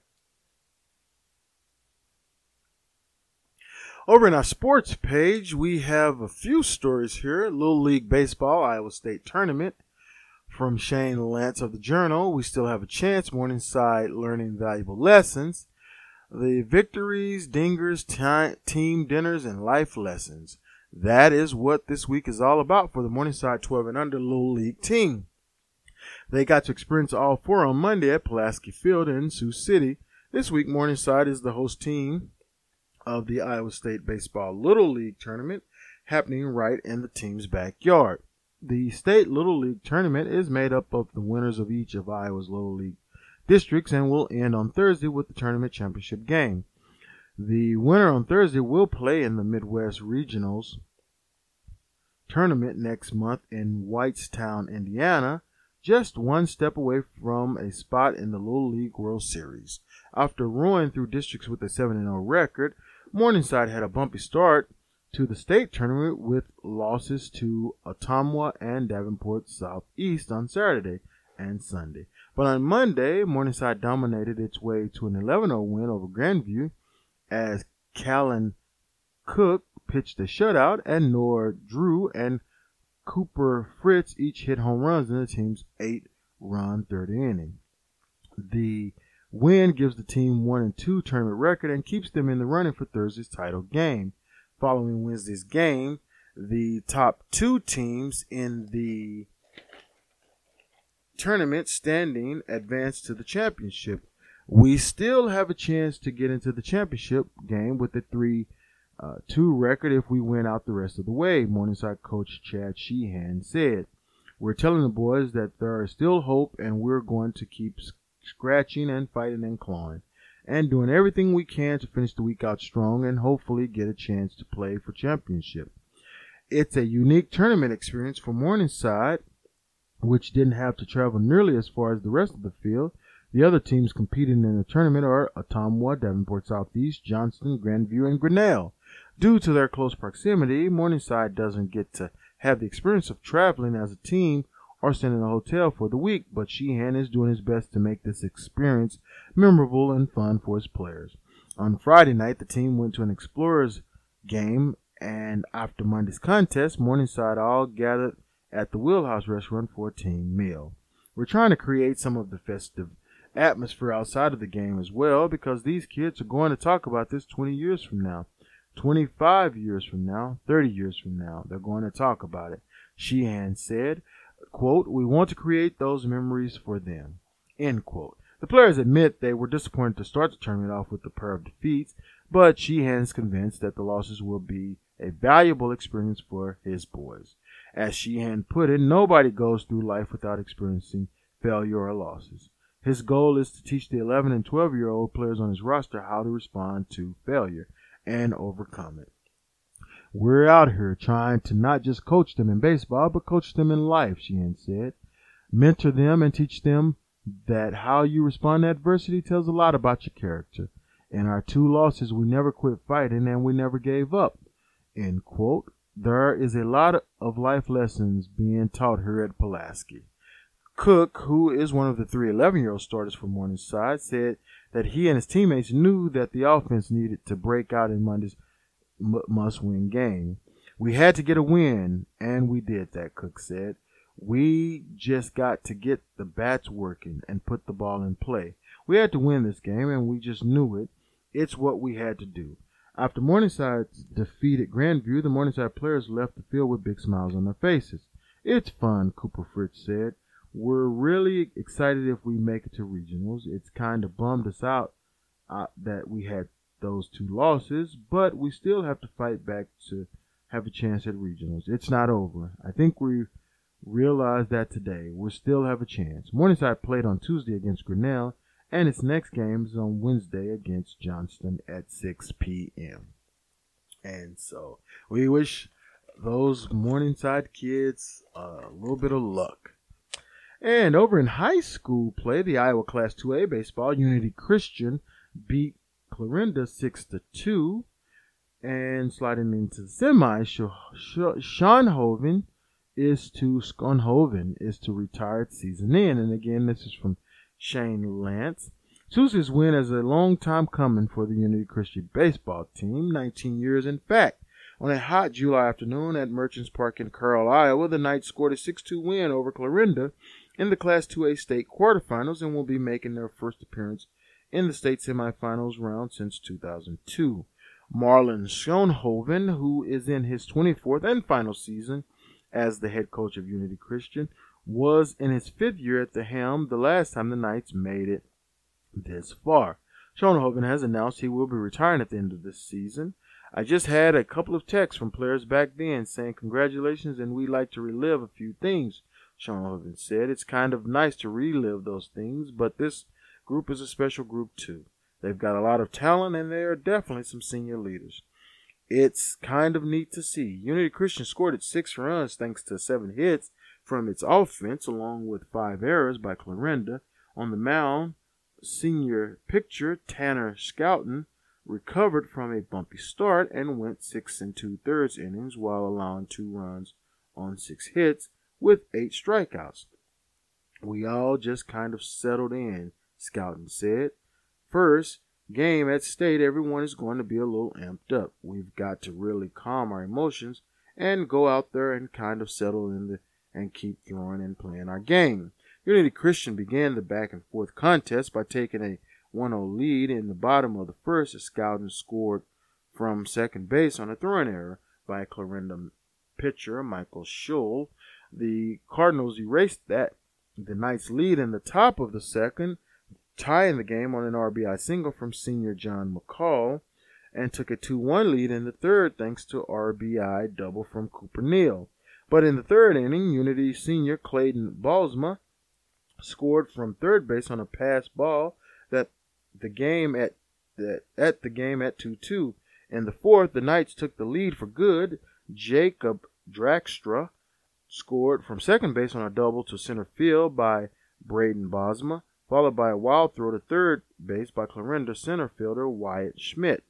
Over in our sports page, we have a few stories here. Little League Baseball, Iowa State Tournament. From Shane Lantz of the Journal, we still have a chance. Morningside learning valuable lessons. The victories, dingers, t- team dinners, and life lessons. That is what this week is all about for the Morningside twelve and under Little League team. They got to experience all four on Monday at Pulaski Field in Sioux City. This week, Morningside is the host team of the Iowa State Baseball Little League Tournament. happening right in the team's backyard. The State Little League tournament is made up of the winners of each of Iowa's Little League districts and will end on Thursday with the tournament championship game. The winner on Thursday will play in the Midwest Regionals tournament next month in Whitestown, Indiana, just one step away from a spot in the Little League World Series. After rolling through districts with a seven and oh record, Morningside had a bumpy start to the state tournament with losses to Ottumwa and Davenport Southeast on Saturday and Sunday. But on Monday, Morningside dominated its way to an eleven oh win over Grandview as Callan Cook pitched a shutout and Noah Drew and Cooper Fritz each hit home runs in the team's eight-run third inning. The win gives the team one and two tournament record and keeps them in the running for Thursday's title game. Following Wednesday's game, the top two teams in the tournament standing advanced to the championship. We still have a chance to get into the championship game with a three two record if we win out the rest of the way, Morningside coach Chad Sheehan said. We're telling the boys that there is still hope and we're going to keep scratching and fighting and clawing and doing everything we can to finish the week out strong and hopefully get a chance to play for championship. It's a unique tournament experience for Morningside, which didn't have to travel nearly as far as the rest of the field. The other teams competing in the tournament are Ottumwa, Davenport Southeast, Johnston, Grandview, and Grinnell. Due to their close proximity, Morningside doesn't get to have the experience of traveling as a team or staying in a hotel for the week, but Sheehan is doing his best to make this experience memorable and fun for his players. On Friday night, the team went to an Explorers game, and after Monday's contest, Morningside all gathered at the Wheelhouse restaurant for a team meal. We're trying to create some of the festive atmosphere outside of the game as well, because these kids are going to talk about this twenty years from now, twenty-five years from now, thirty years from now. They're going to talk about it. Sheehan said, quote, we want to create those memories for them, end quote. The players admit they were disappointed to start the tournament off with a pair of defeats, but Sheehan's convinced that the losses will be a valuable experience for his boys. As Sheehan put it, nobody goes through life without experiencing failure or losses. His goal is to teach the eleven and twelve-year-old players on his roster how to respond to failure and overcome it. We're out here trying to not just coach them in baseball, but coach them in life, Sheehan said. Mentor them and teach them that how you respond to adversity tells a lot about your character. In our two losses, we never quit fighting and we never gave up, end quote. There is a lot of life lessons being taught here at Pulaski. Cook, who is one of the three eleven-year-old starters for Morningside, said that he and his teammates knew that the offense needed to break out in Monday's m- must-win game. We had to get a win, and we did that, Cook said. We just got to get the bats working and put the ball in play. We had to win this game, and we just knew it. It's what we had to do. After Morningside defeated Grandview, the Morningside players left the field with big smiles on their faces. It's fun, Cooper Fritz said. We're really excited if we make it to regionals. It's kind of bummed us out uh, that we had those two losses, but we still have to fight back to have a chance at regionals. It's not over. I think we realized that today. We still have a chance. Morningside played on Tuesday against Grinnell, and its next game is on Wednesday against Johnston at six p.m. And so we wish those Morningside kids a little bit of luck. And over in high school play, the Iowa Class two A baseball, Unity Christian beat Clarinda six to two. And sliding into the semis, Schoenhoven is to Schoenhoven is to retire at season end. And again, this is from Shane Lance. Tuesday's win is a long time coming for the Unity Christian baseball team, nineteen years in fact. On a hot July afternoon at Merchants Park in Carroll, Iowa, the Knights scored a six two win over Clarinda in the Class two A state quarterfinals and will be making their first appearance in the state semifinals round since two thousand two. Marlon Schoenhoven, who is in his twenty-fourth and final season as the head coach of Unity Christian, was in his fifth year at the helm the last time the Knights made it this far. Schoenhoven has announced he will be retiring at the end of this season. I just had a couple of texts from players back then saying congratulations and we'd like to relive a few things, Schoenhoven said. It's kind of nice to relive those things, but this group is a special group too. They've got a lot of talent and they are definitely some senior leaders. It's kind of neat to see. Unity Christian scored its six runs thanks to seven hits from its offense, along with five errors by Clarinda. On the mound, senior pitcher Tanner Scouten recovered from a bumpy start and went six and two-thirds innings while allowing two runs on six hits with eight strikeouts. We all just kind of settled in, Scouten said. First game at State, everyone is going to be a little amped up. We've got to really calm our emotions and go out there and kind of settle in the, and keep throwing and playing our game. Unity Christian began the back and forth contest by taking a one oh lead in the bottom of the first as Scouten scored from second base on a throwing error by Clarinda pitcher Michael Schull. The Cardinals erased that the Knights' lead in the top of the second, tying the game on an R B I single from senior John McCall, and took a two one lead in the third thanks to R B I double from Cooper Neal. But in the third inning, Unity senior Clayton Balsma scored from third base on a pass ball that the game at that at the game at two two. In the fourth, the Knights took the lead for good. Jacob Draxtra scored from second base on a double to center field by Braden Bosma, followed by a wild throw to third base by Clarinda center fielder Wyatt Schmidt.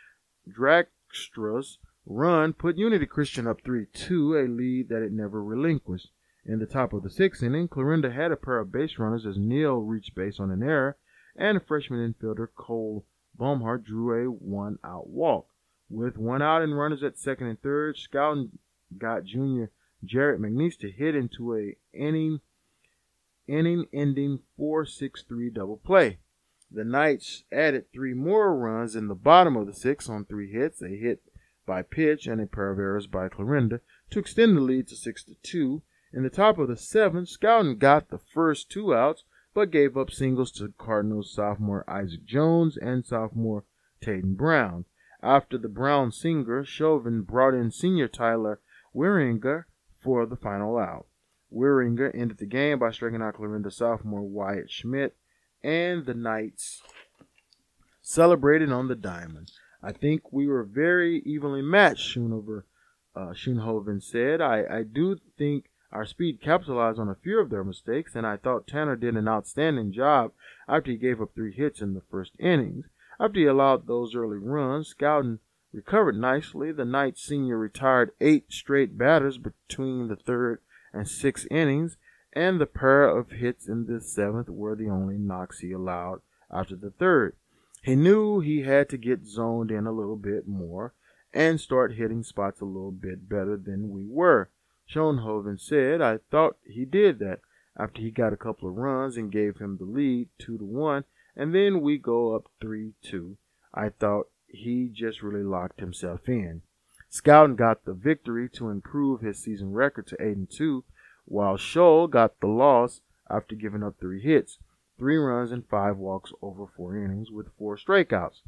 Draxtra's run put Unity Christian up three two, a lead that it never relinquished. In the top of the sixth inning, Clarinda had a pair of base runners as Neal reached base on an error, and freshman infielder Cole Baumhart drew a one-out walk. With one out and runners at second and third, Scouten got junior Jarrett McNeese to hit into a inning inning-ending four six three double play. The Knights added three more runs in the bottom of the sixth on three hits, a hit by pitch and a pair of errors by Clarinda to extend the lead to six to two. In the top of the seventh, Scouten got the first two outs, but gave up singles to Cardinals sophomore Isaac Jones and sophomore Taden Brown. After the Brown single, Chauvin brought in senior Tyler Wieringer for the final out. Wieringer ended the game by striking out Clarinda sophomore Wyatt Schmidt, and the Knights celebrated on the diamond. I think we were very evenly matched, Schoenhoven, uh, Schoenhoven said. I, I do think our speed capitalized on a few of their mistakes, and I thought Tanner did an outstanding job after he gave up three hits in the first innings. After he allowed those early runs, Scouten recovered nicely. The Knights senior retired eight straight batters between the third and sixth innings, and the pair of hits in the seventh were the only knocks he allowed after the third. He knew he had to get zoned in a little bit more and start hitting spots a little bit better than we were. Schoenhoven said, I thought he did that after he got a couple of runs and gave him the lead two to one, and then we go up three two. I thought he just really locked himself in. Scouten got the victory to improve his season record to eight and two, while Schull got the loss after giving up three hits, three runs and five walks over four innings with four strikeouts.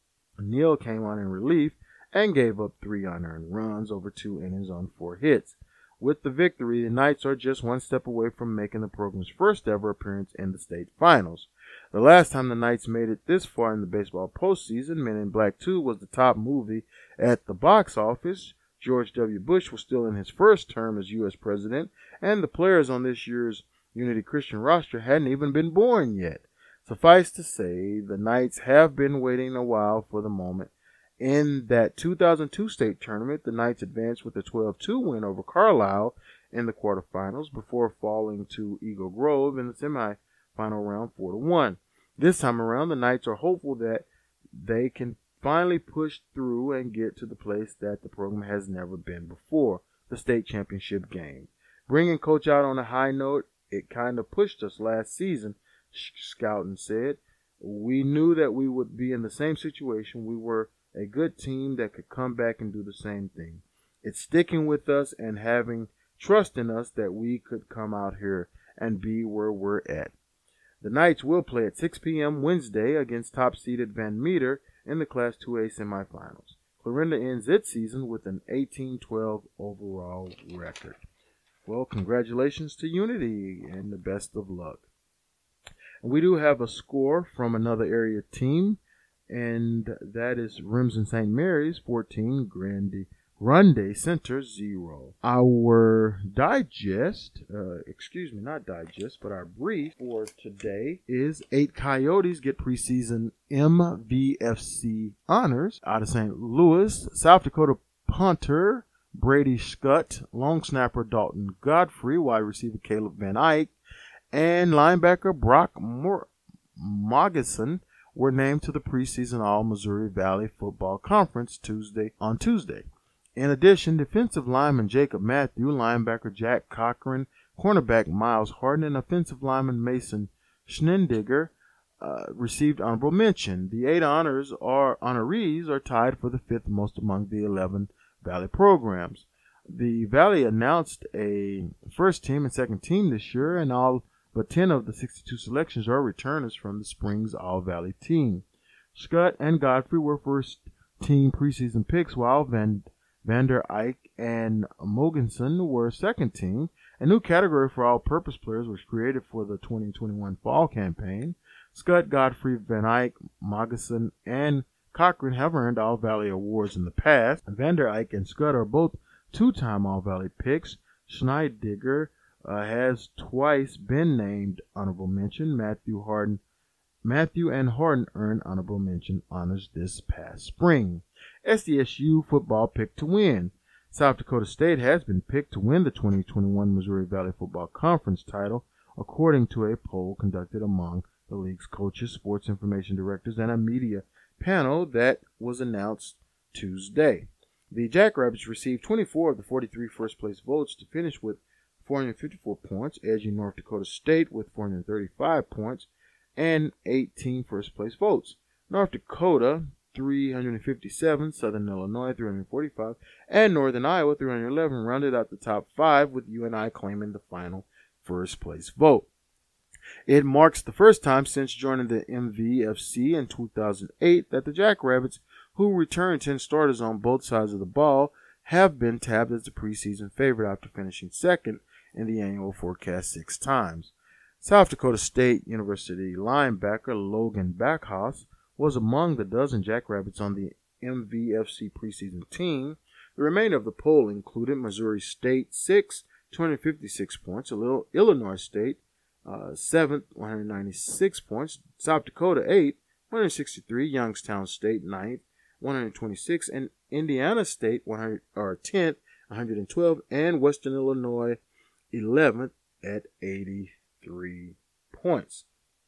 Neal came on in relief and gave up three unearned runs over two innings on four hits. With the victory, the Knights are just one step away from making the program's first ever appearance in the state finals. The last time the Knights made it this far in the baseball postseason, Men in Black two was the top movie at the box office. George W. Bush was still in his first term as U S president, and the players on this year's Unity Christian roster hadn't even been born yet. Suffice to say, the Knights have been waiting a while for the moment. In that two thousand two state tournament, the Knights advanced with a twelve two win over Carlisle in the quarterfinals before falling to Eagle Grove in the semifinal round four to one. This time around, the Knights are hopeful that they can finally push through and get to the place that the program has never been before, the state championship game. Bringing Coach out on a high note, it kind of pushed us last season, Scouten said. We knew that we would be in the same situation. We were a good team that could come back and do the same thing. It's sticking with us and having trust in us that we could come out here and be where we're at. The Knights will play at six p.m. Wednesday against top-seeded Van Meter in the Class two A semifinals. Clarinda ends its season with an eighteen twelve overall record. Well, congratulations to Unity and the best of luck. And we do have a score from another area team, and that is Remsen Saint Mary's fourteen, Grande, Grande Center zero. Our digest, uh, excuse me, not digest, but our brief for today is eight Coyotes get preseason M V F C honors out of Saint Louis. South Dakota punter Brady Scutt, long snapper Dalton Godfrey, wide receiver Caleb Van Eyck, and linebacker Brock Mor- Mogeson were named to the preseason All-Missouri Valley Football Conference Tuesday on Tuesday. In addition, defensive lineman Jacob Matthew, linebacker Jack Cochran, cornerback Miles Harden, and offensive lineman Mason Schnendiger uh, received honorable mention. The eight honors are honorees are tied for the fifth most among the eleven Valley programs. The Valley announced a first team and second team this year, and all but ten of the sixty-two selections are returners from the Springs All-Valley team. Scott and Godfrey were first team preseason picks, while Van, Vander Eyck and Mogensen were second team. A new category for all-purpose players was created for the twenty twenty-one fall campaign. Scott, Godfrey, Van Eyck, Mogensen, and Cochran have earned All-Valley awards in the past. Vander Eyck and Scott are both two-time All-Valley picks. Schneidiger uh, has twice been named honorable mention. Matthew Harden, Matthew and Harden earned honorable mention honors this past spring. S D S U football picked to win. South Dakota State has been picked to win the twenty twenty-one Missouri Valley Football Conference title, according to a poll conducted among the league's coaches, sports information directors, and a media panel that was announced Tuesday. The Jackrabbits received twenty-four of the forty-three first-place votes to finish with four hundred fifty-four points, edging North Dakota State with four hundred thirty-five points and eighteen first-place votes. North Dakota, three hundred fifty-seven, Southern Illinois, three hundred forty-five, and Northern Iowa, three hundred eleven, rounded out the top five, with U N I claiming the final first-place vote. It marks the first time since joining the M V F C in two thousand eight that the Jackrabbits, who returned ten starters on both sides of the ball, have been tabbed as the preseason favorite after finishing second in the annual forecast six times. South Dakota State University linebacker Logan Backhaus was among the dozen Jackrabbits on the M V F C preseason team. The remainder of the poll included Missouri State six, two hundred fifty-six points, Illinois State uh, seventh, one hundred ninety-six points, South Dakota eight, one hundred sixty-three, Youngstown State ninth, one hundred twenty-six, and Indiana State one hundred or tenth, one hundred twelve, and Western Illinois eleventh at eighty-three points.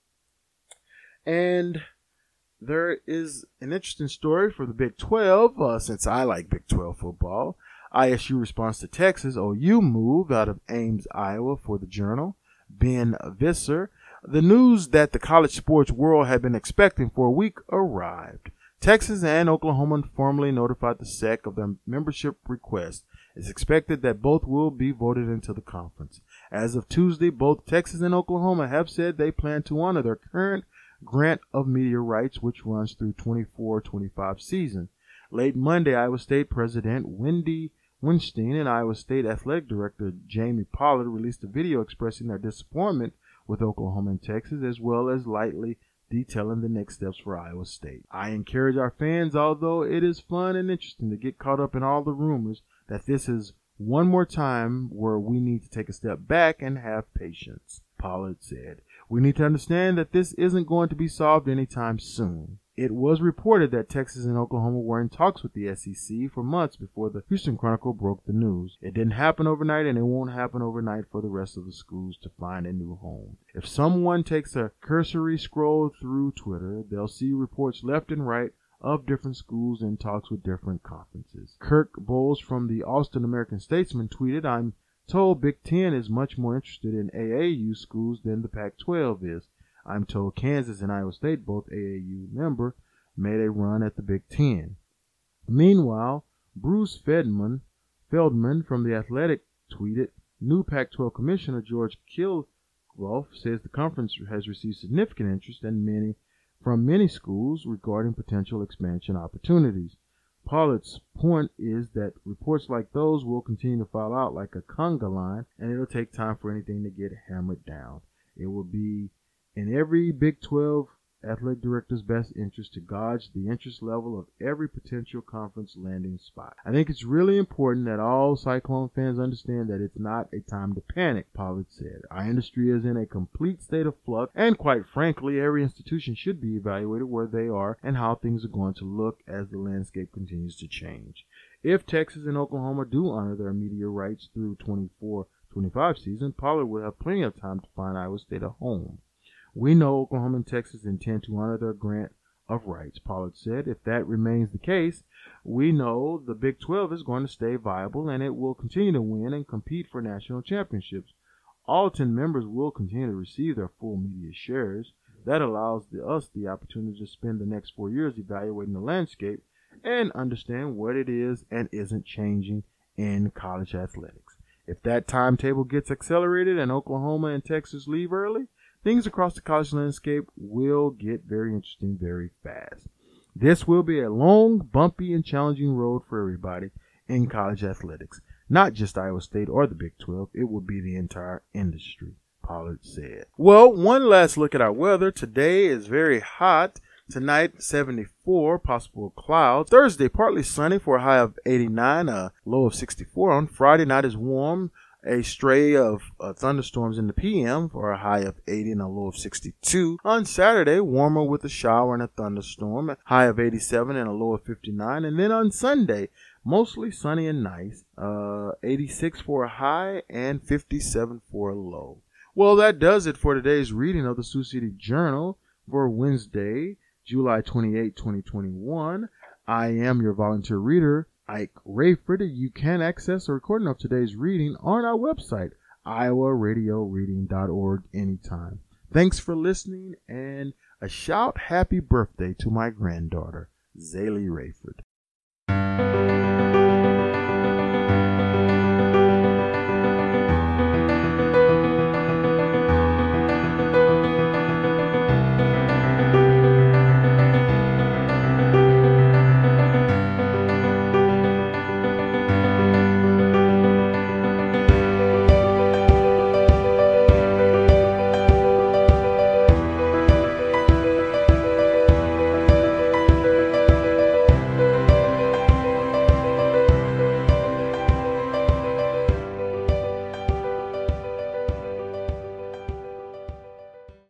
And there is an interesting story for the Big twelve, uh, since I like Big twelve football. I S U responds to Texas. O U move out of Ames, Iowa for the Journal. Ben Visser. The news that the college sports world had been expecting for a week arrived. Texas and Oklahoma formally notified the S E C of their membership request. It's expected that both will be voted into the conference. As of Tuesday, both Texas and Oklahoma have said they plan to honor their current grant of media rights, which runs through twenty-four twenty-five season. Late Monday, Iowa State President Wendy Weinstein and Iowa State Athletic Director Jamie Pollard released a video expressing their disappointment with Oklahoma and Texas, as well as lightly detailing the next steps for Iowa State. I encourage our fans, although it is fun and interesting to get caught up in all the rumors, that this is one more time where we need to take a step back and have patience, Pollard said. We need to understand that this isn't going to be solved anytime soon. It was reported that Texas and Oklahoma were in talks with the S E C for months before the Houston Chronicle broke the news. It didn't happen overnight, and it won't happen overnight for the rest of the schools to find a new home. If someone takes a cursory scroll through Twitter, they'll see reports left and right of different schools in talks with different conferences. Kirk Bowles from the Austin American Statesman tweeted, "I'm told Big Ten is much more interested in A A U schools than the Pac twelve is. I'm told Kansas and Iowa State, both A A U member, made a run at the Big Ten." Meanwhile, Bruce Feldman, Feldman from The Athletic tweeted, "New Pac twelve Commissioner George Kilgore says the conference has received significant interest and many from many schools regarding potential expansion opportunities." Pollitt's point is that reports like those will continue to fall out like a conga line, and it'll take time for anything to get hammered down. It will be in every Big twelve athletic director's best interest to gauge the interest level of every potential conference landing spot. I think it's really important that all Cyclone fans understand that it's not a time to panic, Pollitt said. Our industry is in a complete state of flux, and quite frankly, every institution should be evaluated where they are and how things are going to look as the landscape continues to change. If Texas and Oklahoma do honor their media rights through twenty-four twenty-five season, Pollitt will have plenty of time to find Iowa State a home. We know Oklahoma and Texas intend to honor their grant of rights, Pollitt said. If that remains the case, we know the Big twelve is going to stay viable and it will continue to win and compete for national championships. All ten members will continue to receive their full media shares. That allows the, us the opportunity to spend the next four years evaluating the landscape and understand what it is and isn't changing in college athletics. If that timetable gets accelerated and Oklahoma and Texas leave early, things across the college landscape will get very interesting very fast. This will be a long, bumpy, and challenging road for everybody in college athletics. Not just Iowa State or the Big twelve. It will be the entire industry, Pollitt said. Well, one last look at our weather. Today is very hot. Tonight, seventy-four, possible clouds. Thursday, partly sunny for a high of eighty-nine, a low of sixty-four. On Friday night is warm. A stray of uh, thunderstorms in the P M for a high of eighty and a low of sixty-two. On Saturday, warmer with a shower and a thunderstorm, a high of eighty-seven and a low of fifty-nine. And then on Sunday, mostly sunny and nice, uh, eighty-six for a high and fifty-seven for a low. Well, that does it for today's reading of the Sioux City Journal for Wednesday, July twenty-eighth, twenty twenty-one. I am your volunteer reader, Ike Rayford. You can access a recording of today's reading on our website, iowa radio reading dot org, anytime. Thanks for listening, and a shout happy birthday to my granddaughter, Zaylee Rayford.